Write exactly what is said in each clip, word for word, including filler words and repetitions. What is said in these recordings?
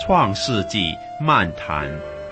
创世纪漫谈。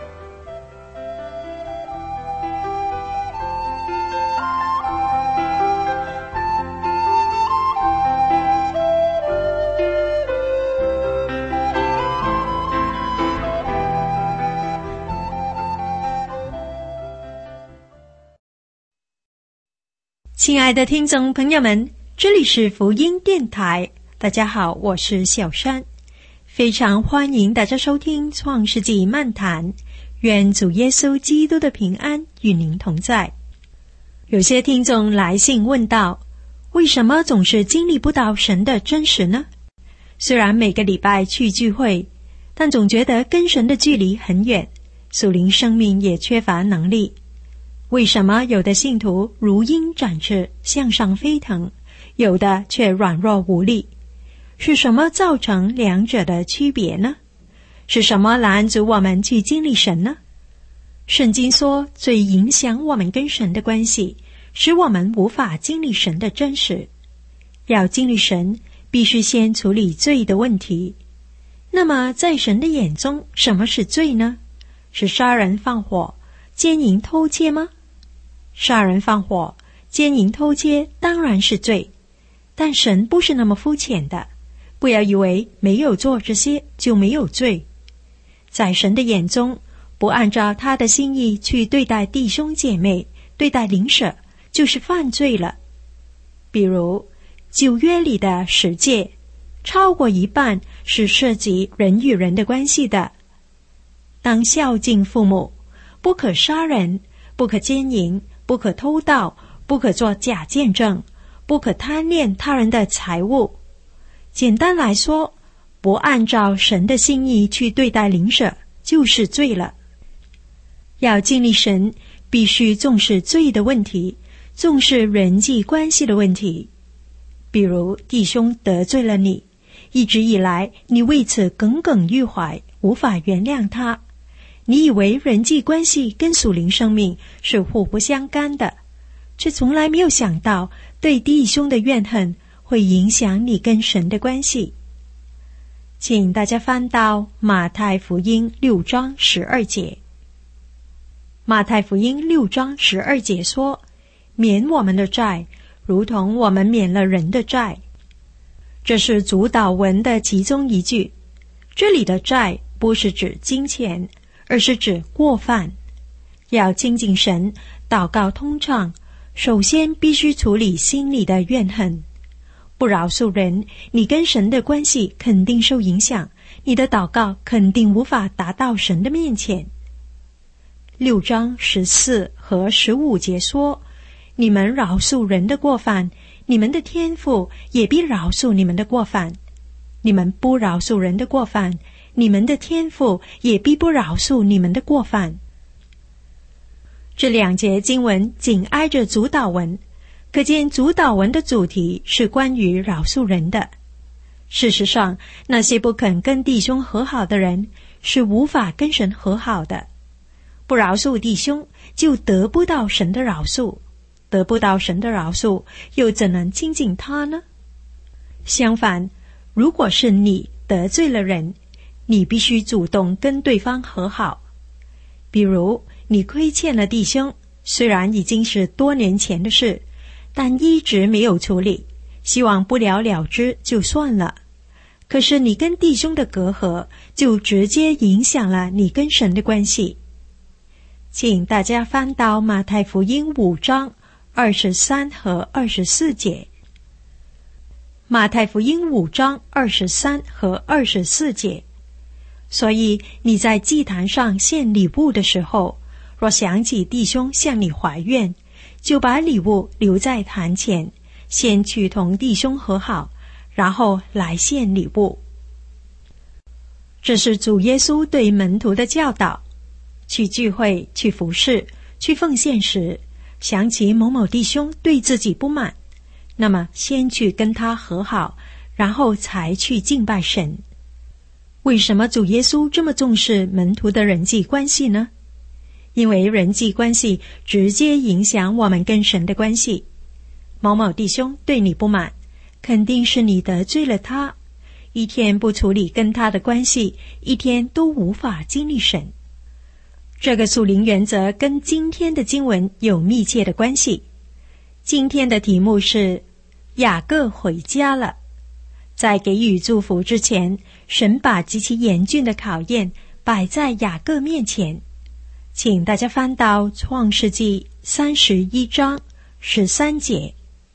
亲爱的听众朋友们，这里是福音电台，大家好，我是小山，非常欢迎大家收听创世纪漫谈，愿主耶稣基督的平安与您同在。有些听众来信问道，为什么总是经历不到神的真实呢？虽然每个礼拜去聚会，但总觉得跟神的距离很远，属灵生命也缺乏能力。为什么有的信徒如鹰展翅向上飞腾，有的却软弱无力？是什么造成两者的区别呢？是什么拦阻我们去经历神呢？圣经说，最影响我们跟神的关系，使我们无法经历神的真实。要经历神，必须先处理罪的问题。那么在神的眼中，什么是罪呢？是杀人放火、奸淫偷窃吗？杀人放火、奸淫偷窃当然是罪，但神不是那么肤浅的，不要以为没有做这些就没有罪。在神的眼中，不按照他的心意去对待弟兄姐妹、对待邻舍，就是犯罪了。比如旧约里的十诫，超过一半是涉及人与人的关系的。当孝敬父母，不可杀人，不可奸淫，不可偷盗，不可作假见证，不可贪恋他人的财物。简单来说，不按照神的心意去对待邻舍，就是罪了。要经历神，必须重视罪的问题，重视人际关系的问题。比如弟兄得罪了你，一直以来你为此耿耿于怀，无法原谅他。你以为人际关系跟属灵生命是互不相干的，却从来没有想到对弟兄的怨恨会影响你跟神的关系。请大家翻到马太福音六章十二节。马太福音六章十二节说，免我们的债，如同我们免了人的债。这是主祷文的其中一句。这里的债不是指金钱，而是指过犯。要亲近神，祷告通畅，首先必须处理心里的怨恨。不饶恕人，你跟神的关系肯定受影响，你的祷告肯定无法达到神的面前。六章十四和十五节说，你们饶恕人的过犯，你们的天父也必饶恕你们的过犯。你们不饶恕人的过犯，你们的天父也必不饶恕你们的过犯。这两节经文紧挨着主祷文，可见主祷文的主题是关于饶恕人的。事实上，那些不肯跟弟兄和好的人，是无法跟神和好的。不饶恕弟兄，就得不到神的饶恕，得不到神的饶恕，又怎能亲近他呢？相反，如果是你得罪了人，你必须主动跟对方和好。比如你亏欠了弟兄，虽然已经是多年前的事，但一直没有处理，希望不了了之就算了。可是你跟弟兄的隔阂，就直接影响了你跟神的关系。请大家翻到马太福音五章二十三和二十四节。马太福音五章二十三和二十四节。所以你在祭坛上献礼物的时候，若想起弟兄向你怀怨，就把礼物留在坛前，先去同弟兄和好，然后来献礼物。这是主耶稣对门徒的教导。去聚会、去服事、去奉献时，想起某某弟兄对自己不满，那么先去跟他和好，然后才去敬拜神。为什么主耶稣这么重视门徒的人际关系呢？因为人际关系直接影响我们跟神的关系。某某弟兄对你不满，肯定是你得罪了他， 一天不处理跟他的关系，一天都无法经历神。这个属灵原则跟今天的经文有密切的关系。今天的题目是雅各回家了。在给予祝福之前，神把极其严峻的考验摆在雅各面前。请大家翻到创世纪三十一章十三节。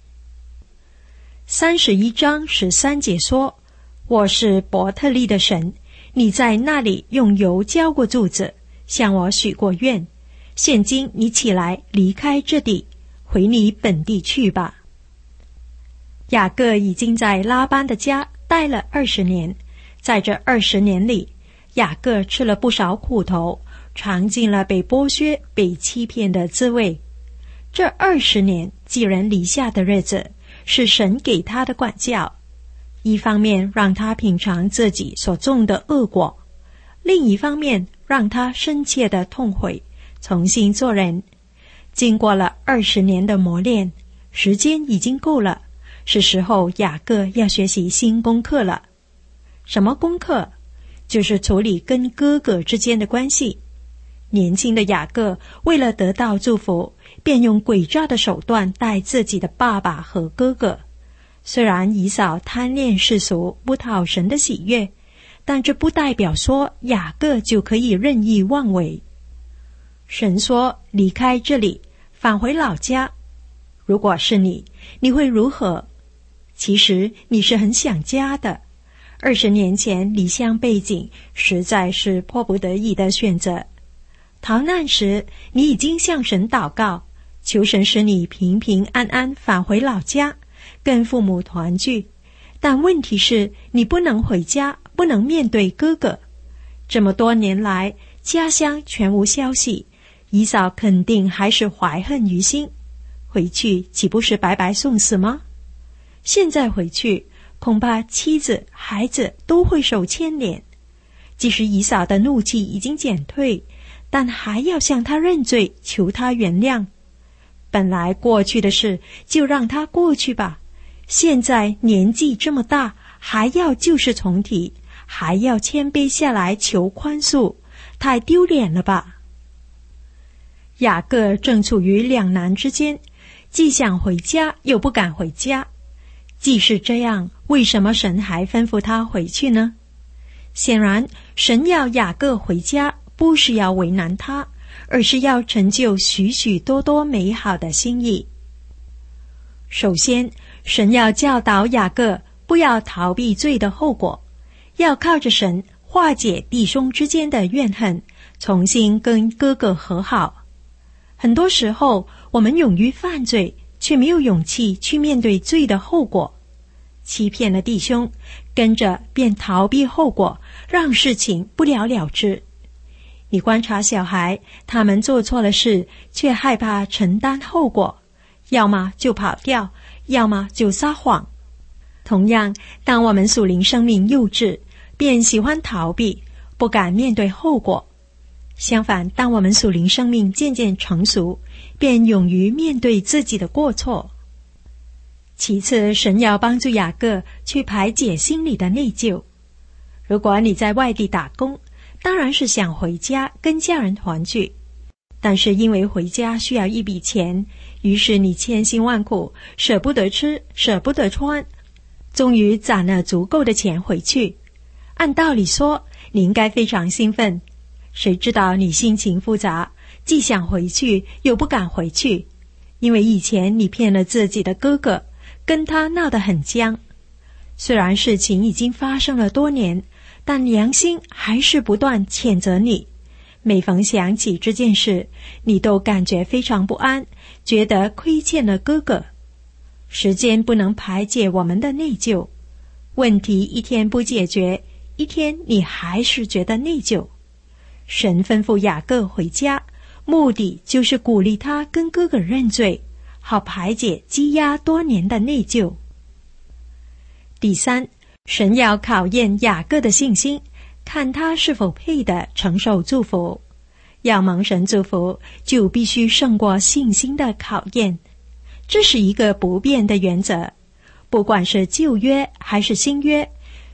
三十一章十三节说，我是伯特利的神，你在那里用油浇过柱子，向我许过愿，现今你起来离开这地，回你本地去吧。雅各已经在拉班的家待了二十年，在这二十年里，雅各吃了不少苦头，尝尽了被剥削、被欺骗的滋味。这二十年寄人篱下的日子，是神给他的管教，一方面让他品尝自己所种的恶果，另一方面让他深切的痛悔，重新做人。经过了二十年的磨练，时间已经够了，是时候雅各要学习新功课了。什么功课？就是处理跟哥哥之间的关系。年轻的雅各为了得到祝福，便用诡诈的手段待自己的爸爸和哥哥。虽然以扫贪恋世俗，不讨神的喜悦，但这不代表说雅各就可以任意妄为。神说离开这里，返回老家。如果是你，你会如何？其实你是很想家的。二十年前离乡背井实在是迫不得已的选择。逃难时，你已经向神祷告，求神使你平平安安返回老家，跟父母团聚。但问题是，你不能回家，不能面对哥哥。这么多年来，家乡全无消息，以扫肯定还是怀恨于心。回去岂不是白白送死吗？现在回去，恐怕妻子、孩子都会受牵连。即使以扫的怒气已经减退，但还要向他认罪，求他原谅。本来过去的事就让他过去吧，现在年纪这么大，还要旧事重提，还要谦卑下来求宽恕，太丢脸了吧。雅各正处于两难之间，既想回家又不敢回家。既是这样，为什么神还吩咐他回去呢？显然，神要雅各回家，不是要为难他，而是要成就许许多多美好的心意。首先，神要教导雅各不要逃避罪的后果，要靠着神化解弟兄之间的怨恨，重新跟哥哥和好。很多时候，我们勇于犯罪，却没有勇气去面对罪的后果。欺骗了弟兄，跟着便逃避后果，让事情不了了之。你观察小孩，他们做错了事，却害怕承担后果，要么就跑掉，要么就撒谎。同样，当我们属灵生命幼稚，便喜欢逃避，不敢面对后果。相反，当我们属灵生命渐渐成熟，便勇于面对自己的过错。其次，神要帮助雅各去排解心里的内疚。如果你在外地打工，当然是想回家跟家人团聚，但是因为回家需要一笔钱，于是你千辛万苦，舍不得吃，舍不得穿，终于攒了足够的钱回去。按道理说，你应该非常兴奋，谁知道你心情复杂，既想回去又不敢回去，因为以前你骗了自己的哥哥，跟他闹得很僵。虽然事情已经发生了多年，但良心还是不断谴责你。每逢想起这件事，你都感觉非常不安，觉得亏欠了哥哥。时间不能排解我们的内疚，问题一天不解决，一天你还是觉得内疚。神吩咐雅各回家，目的就是鼓励他跟哥哥认罪，好排解积压多年的内疚。第三，神要考验雅各的信心，看他是否配得承受祝福。要蒙神祝福，就必须胜过信心的考验。这是一个不变的原则，不管是旧约还是新约，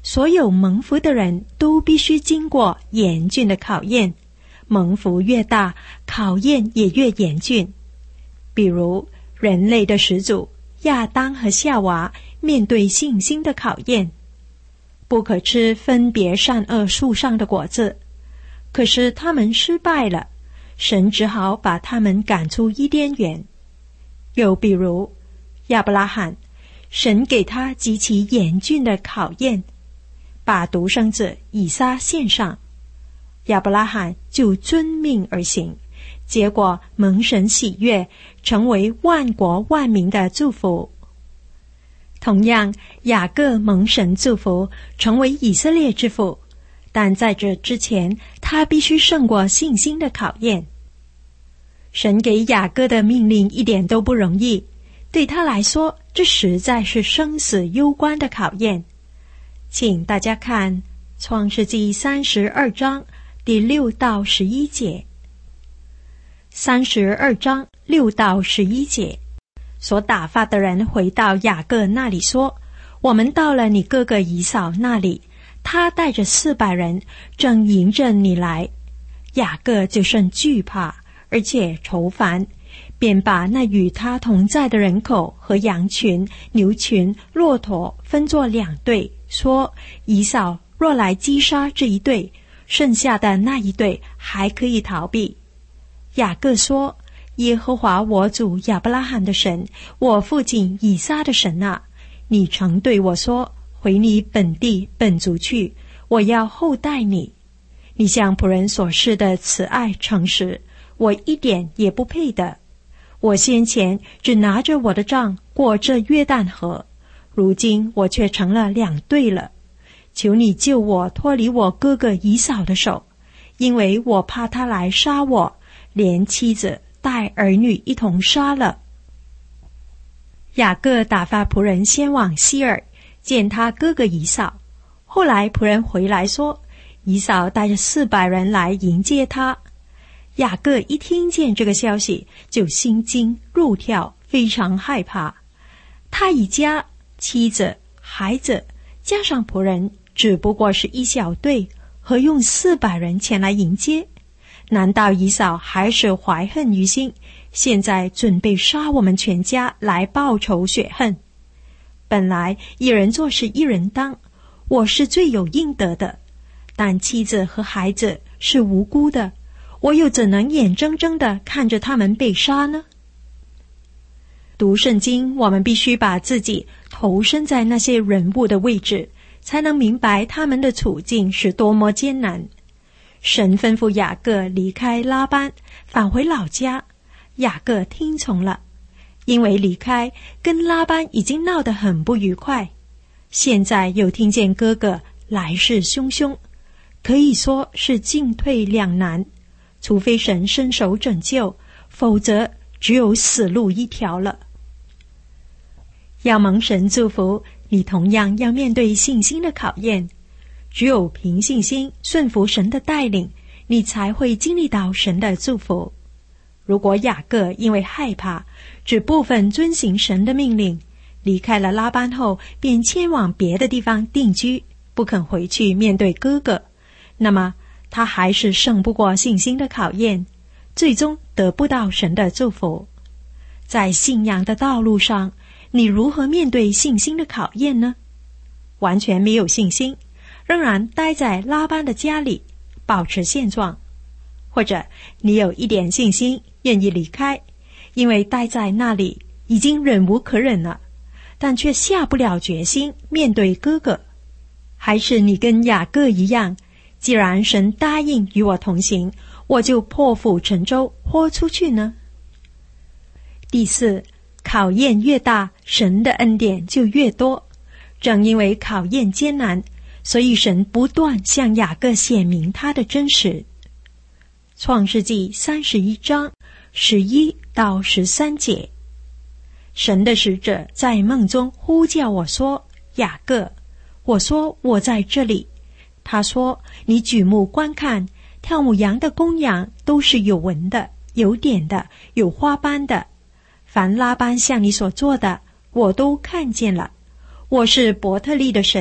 所有蒙福的人都必须经过严峻的考验，蒙福越大，考验也越严峻。比如人类的始祖亚当和夏娃面对信心的考验，不可吃分别善恶树上的果子，可是他们失败了，神只好把他们赶出伊甸园。又比如亚伯拉罕，神给他极其严峻的考验，把独生子以撒献上，亚伯拉罕就遵命而行，结果蒙神喜悦，成为万国万民的祝福。同样，雅各蒙神祝福，成为以色列之父，但在这之前，他必须胜过信心的考验。神给雅各的命令一点都不容易，对他来说，这实在是生死攸关的考验。请大家看创世纪三十二章第六到十一节。三十二章六到十一节，所打发的人回到雅各那里说，我们到了你哥哥以扫那里，他带着四百人正迎着你来。雅各就甚惧怕，而且愁烦，便把那与他同在的人口和羊群、牛群、骆驼分作两队，说，以扫若来击杀这一队，剩下的那一队还可以逃避。雅各说，耶和华我主亚伯拉罕的神，我父亲以撒的神啊，你曾对我说，回你本地本族去，我要厚待你。你向仆人所示的慈爱诚实，我一点也不配的。我先前只拿着我的杖过这约旦河，如今我却成了两队了。求你救我脱离我哥哥以扫的手，因为我怕他来杀我，连妻子带儿女一同杀了。雅各打发仆人先往西珥见他哥哥以扫，后来仆人回来说，以扫带着四百人来迎接他。雅各一听见这个消息，就心惊肉跳，非常害怕。他一家妻子、孩子加上仆人，只不过是一小队，何用四百人前来迎接？难道以扫还是怀恨于心，现在准备杀我们全家来报仇雪恨？本来一人做事一人当，我是最有应得的，但妻子和孩子是无辜的，我又怎能眼睁睁地看着他们被杀呢？读圣经，我们必须把自己投身在那些人物的位置，才能明白他们的处境是多么艰难。神吩咐雅各离开拉班，返回老家，雅各听从了，因为离开跟拉班已经闹得很不愉快，现在又听见哥哥来势汹汹，可以说是进退两难，除非神伸手拯救，否则只有死路一条了。要蒙神祝福，你同样要面对信心的考验，只有凭信心顺服神的带领，你才会经历到神的祝福。如果雅各因为害怕，只部分遵行神的命令，离开了拉班后便迁往别的地方定居，不肯回去面对哥哥，那么他还是胜不过信心的考验，最终得不到神的祝福。在信仰的道路上，你如何面对信心的考验呢？完全没有信心，仍然待在拉班的家里，保持现状；或者你有一点信心，愿意离开，因为待在那里已经忍无可忍了，但却下不了决心面对哥哥。还是你跟雅各一样，既然神答应与我同行，我就破釜沉舟豁出去呢？第四，考验越大，神的恩典就越多。正因为考验艰难，所以神不断向雅各显明他的真实。创世纪三十一章十一到十三节，神的使者在梦中呼叫我说，雅各。我说，我在这里。他说，你举目观看，跳母羊的公羊都是有纹的，有点的，有花斑的。凡拉班向你所做的，我都看见了。我是伯特利的神，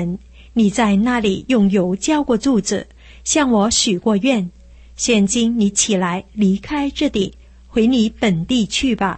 你在那里用油浇过柱子，向我许过愿。现今你起来离开这地，回你本地去吧。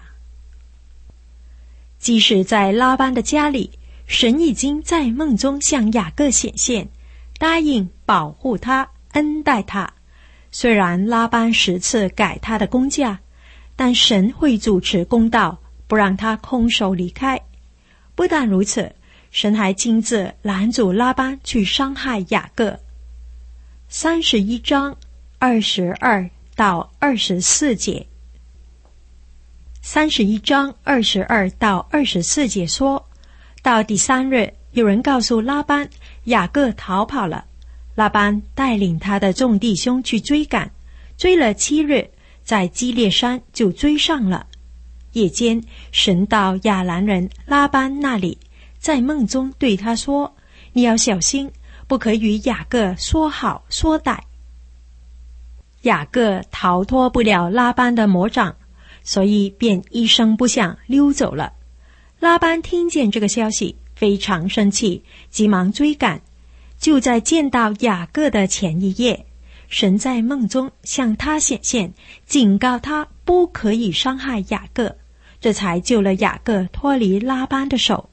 即使在拉班的家里，神已经在梦中向雅各显现，答应保护他，恩待他。虽然拉班十次改他的工价，但神会主持公道，不让他空手离开。不但如此，神还亲自拦阻拉班去伤害雅各。三十一章二十二到二十四节。三十一章二十二到二十四节说，到第三日，有人告诉拉班，雅各逃跑了。拉班带领他的众弟兄去追赶，追了七日，在基列山就追上了。夜间，神到亚兰人拉班那里，在梦中对他说，你要小心，不可与雅各说好说歹。雅各逃脱不了拉班的魔掌，所以便一声不响溜走了。拉班听见这个消息，非常生气，急忙追赶。就在见到雅各的前一夜，神在梦中向他显现，警告他不可以伤害雅各，这才救了雅各脱离拉班的手。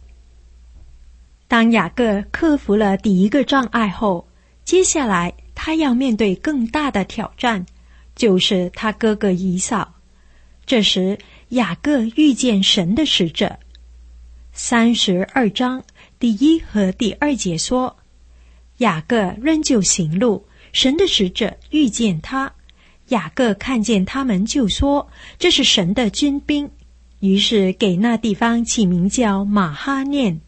当雅各克服了第一个障碍后，接下来他要面对更大的挑战，就是他哥哥以扫。这时雅各遇见神的使者。三十二章第一和第二节说，雅各仍旧行路，神的使者遇见他，雅各看见他们就说，这是神的军兵，于是给那地方起名叫马哈念。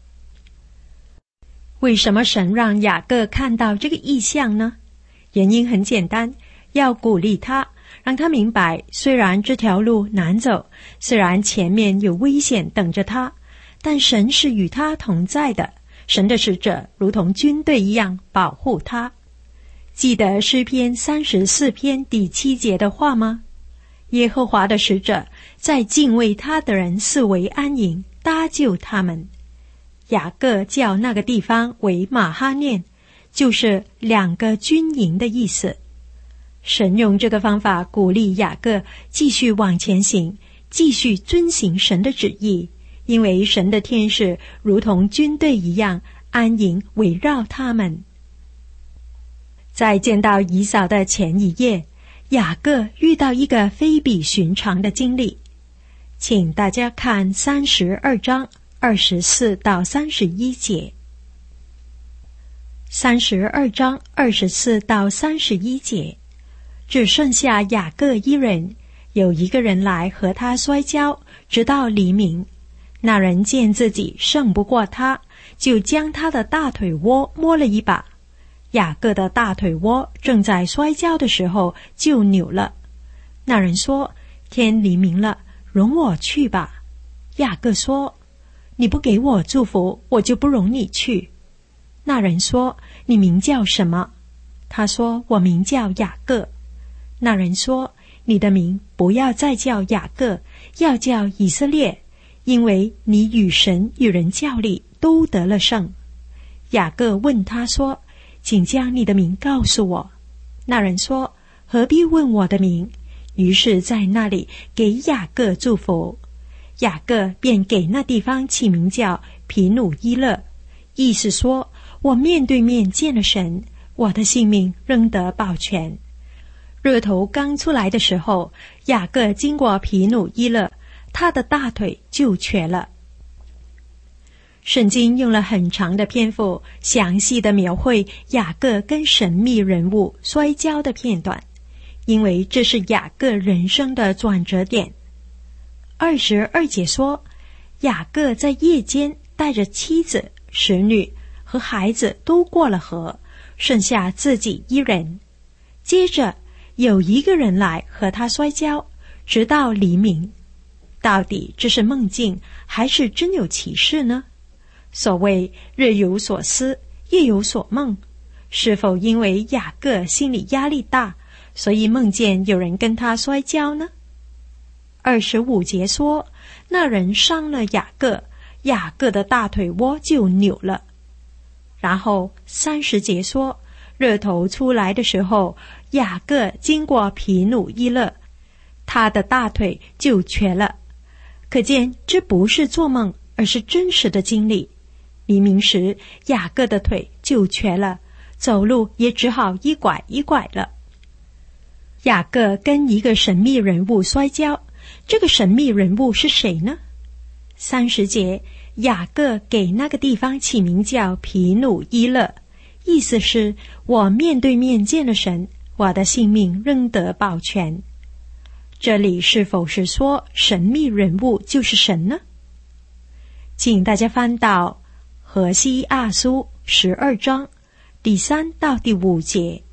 为什么神让雅各看到这个异象呢？原因很简单，要鼓励他，让他明白，虽然这条路难走，虽然前面有危险等着他，但神是与他同在的，神的使者如同军队一样保护他。记得诗篇三十四篇第七节的话吗？耶和华的使者在敬畏他的人四围安营，搭救他们。雅各叫那个地方为马哈念，就是两个军营的意思。神用这个方法鼓励雅各继续往前行，继续遵行神的旨意，因为神的天使如同军队一样安营围绕他们。在见到以扫的前一夜，雅各遇到一个非比寻常的经历。请大家看三十二章二十四到三十一节。三十二章二十四到三十一节，只剩下雅各一人，有一个人来和他摔跤，直到黎明。那人见自己胜不过他，就将他的大腿窝摸了一把。雅各的大腿窝正在摔跤的时候就扭了。那人说，天黎明了，容我去吧。雅各说，你不给我祝福，我就不容你去。那人说，你名叫什么？他说，我名叫雅各。那人说，你的名不要再叫雅各，要叫以色列，因为你与神与人较力都得了胜。雅各问他说，请将你的名告诉我。那人说，何必问我的名？于是在那里给雅各祝福。雅各便给那地方起名叫皮努伊勒，意思说，我面对面见了神，我的性命仍得保全。日头刚出来的时候，雅各经过皮努伊勒，他的大腿就瘸了。圣经用了很长的篇幅，详细的描绘雅各跟神秘人物摔跤的片段，因为这是雅各人生的转折点。二十二节说，雅各在夜间带着妻子、使女和孩子都过了河，剩下自己一人。接着有一个人来和他摔跤，直到黎明。到底这是梦境还是真有其事呢？所谓日有所思，夜有所梦，是否因为雅各心理压力大，所以梦见有人跟他摔跤呢？二十五节说，那人伤了雅各，雅各的大腿窝就扭了。 然后三十节说，日头出来的时候，雅各经过皮努伊勒，他的大腿就瘸了。可见这不是做梦，而是真实的经历。黎明时，雅各的腿就瘸了，走路也只好一拐一拐了。雅各跟一个神秘人物摔跤，这个神秘人物是谁呢？三十节，雅各给那个地方起名叫皮努伊勒，意思是我面对面见了神，我的性命仍得保全。这里是否是说神秘人物就是神呢？请大家翻到何西阿书十二章第三到第五节。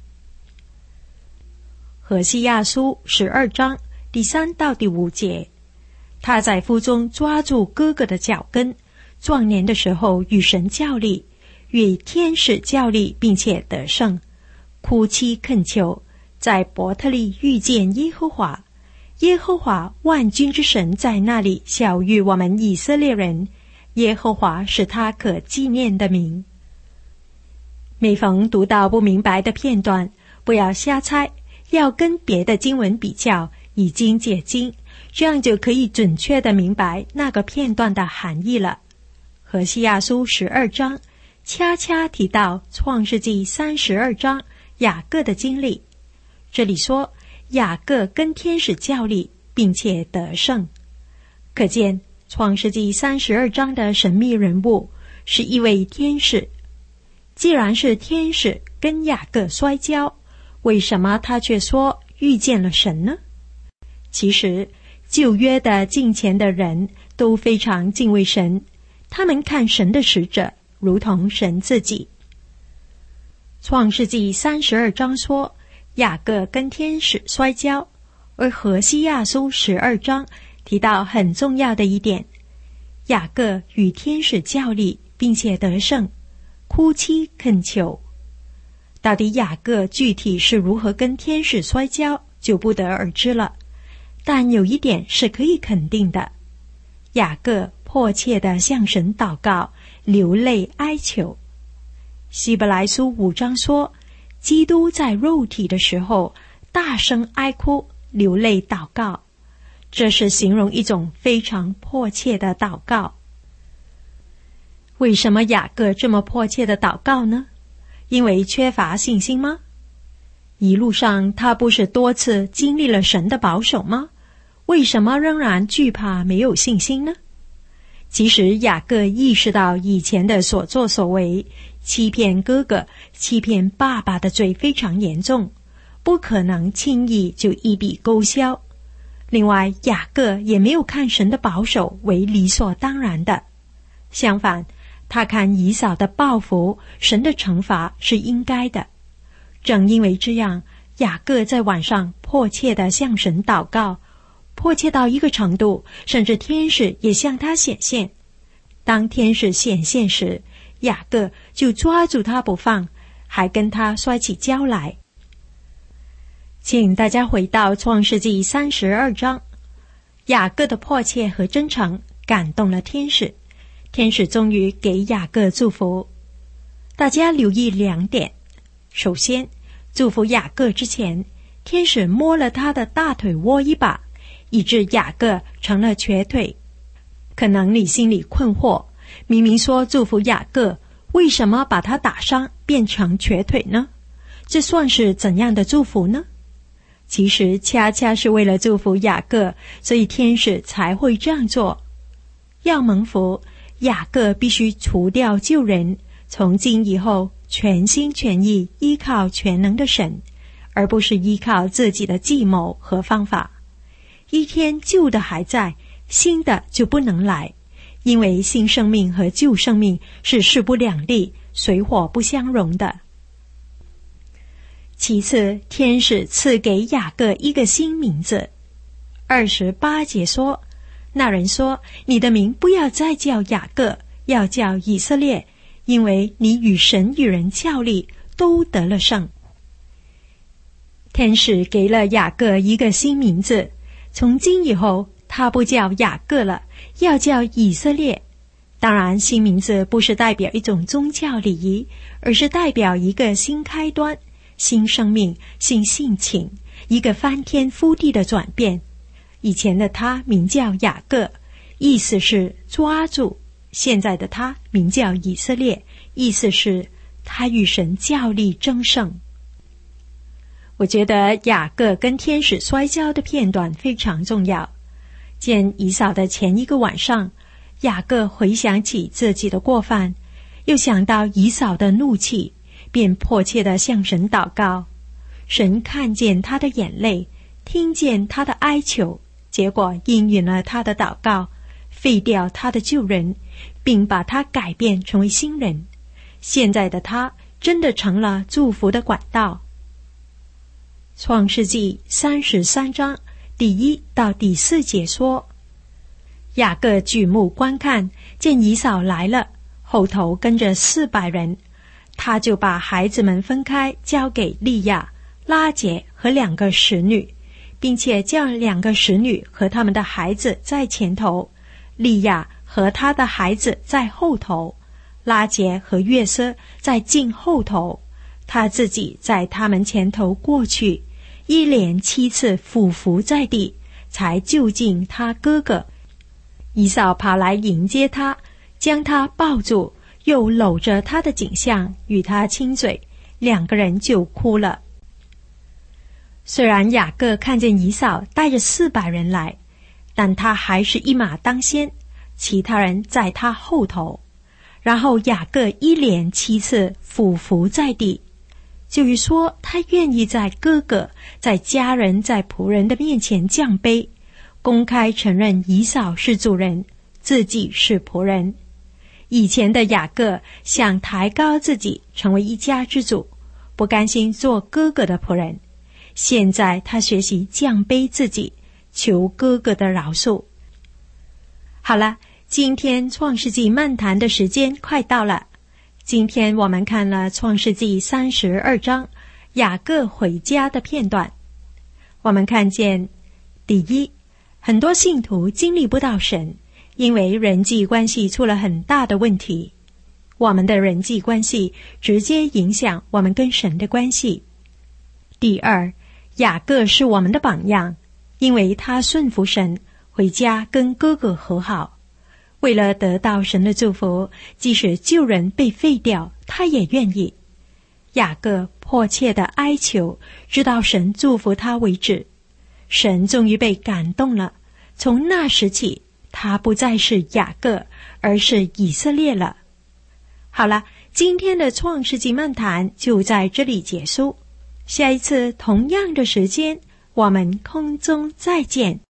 何西阿书十二章第三到第五节，他在腹中抓住哥哥的脚跟，壮年的时候与神较力，与天使较力，并且得胜，哭泣恳求，在伯特利遇见耶和华。耶和华万军之神在那里晓谕我们以色列人，耶和华是他可纪念的名。每逢读到不明白的片段，不要瞎猜，要跟别的经文比较，以经解经，这样就可以准确地明白那个片段的含义了。何西阿书十二章恰恰提到创世纪三十二章雅各的经历，这里说雅各跟天使较力，并且得胜，可见创世纪三十二章的神秘人物是一位天使。既然是天使跟雅各摔跤，为什么他却说遇见了神呢？其实旧约的敬虔的人都非常敬畏神，他们看神的使者如同神自己。创世纪三十二章说雅各跟天使摔跤，而何西阿书十二章提到很重要的一点，雅各与天使较力，并且得胜，哭泣恳求。到底雅各具体是如何跟天使摔跤，就不得而知了。但有一点是可以肯定的，雅各迫切地向神祷告，流泪哀求。希伯来书五章说，基督在肉体的时候大声哀哭，流泪祷告，这是形容一种非常迫切的祷告。为什么雅各这么迫切的祷告呢？因为缺乏信心吗？一路上他不是多次经历了神的保守吗？为什么仍然惧怕没有信心呢？其实雅各意识到以前的所作所为，欺骗哥哥、欺骗爸爸的罪非常严重，不可能轻易就一笔勾销。另外，雅各也没有看神的保守为理所当然的，相反，他看以扫的报复，神的惩罚是应该的。正因为这样，雅各在晚上迫切地向神祷告，迫切到一个程度，甚至天使也向他显现。当天使显现时，雅各就抓住他不放，还跟他摔起跤来。请大家回到创世纪三十二章，雅各的迫切和真诚感动了天使，天使终于给雅各祝福。大家留意两点，首先，祝福雅各之前，天使摸了他的大腿窝一把，以致雅各成了瘸腿。可能你心里困惑，明明说祝福雅各，为什么把他打伤变成瘸腿呢？这算是怎样的祝福呢？其实恰恰是为了祝福雅各，所以天使才会这样做。要蒙福，雅各必须除掉旧人，从今以后全心全意依靠全能的神，而不是依靠自己的计谋和方法。一天旧的还在，新的就不能来，因为新生命和旧生命是势不两立，水火不相容的。其次，天使赐给雅各一个新名字。二十八节说，那人说，你的名不要再叫雅各，要叫以色列，因为你与神与人较力，都得了胜。天使给了雅各一个新名字，从今以后他不叫雅各了，要叫以色列。 当然，新名字不是代表一种宗教礼仪，而是代表一个新开端、新生命、新性情，一个翻天覆地的转变。以前的他名叫雅各，意思是抓住；现在的他名叫以色列，意思是他与神较力争胜。我觉得雅各跟天使摔跤的片段非常重要。见以扫的前一个晚上，雅各回想起自己的过犯，又想到以扫的怒气，便迫切地向神祷告。神看见他的眼泪，听见他的哀求，结果应允了他的祷告，废掉他的旧人，并把他改变成为新人。现在的他真的成了祝福的管道。创世纪三十三章第一到第四节说，雅各举目观看，见以扫来了，后头跟着四百人，他就把孩子们分开，交给利亚、拉结和两个使女，并且叫两个使女和他们的孩子在前头，利亚和他的孩子在后头，拉结和约瑟在近后头，他自己在他们前头过去，一连七次俯伏在地，才就近他哥哥。以扫跑来迎接他，将他抱住，又搂着他的颈项，与他亲嘴，两个人就哭了。虽然雅各看见以扫带着四百人来，但他还是一马当先，其他人在他后头。然后雅各一连七次俯伏在地，就是说他愿意在哥哥、在家人、在仆人的面前降卑，公开承认以扫是主人，自己是仆人。以前的雅各想抬高自己，成为一家之主，不甘心做哥哥的仆人。现在他学习降卑自己，求哥哥的饶恕。好了，今天创世纪漫谈的时间快到了。今天我们看了创世纪三十二章雅各回家的片段。我们看见，第一，很多信徒经历不到神，因为人际关系出了很大的问题。我们的人际关系直接影响我们跟神的关系。第二，雅各是我们的榜样，因为他顺服神，回家跟哥哥和好。为了得到神的祝福，即使旧人被废掉，他也愿意。雅各迫切的哀求，直到神祝福他为止。神终于被感动了，从那时起，他不再是雅各，而是以色列了。好了，今天的创世纪漫谈就在这里结束。下一次同样的时间，我们空中再见。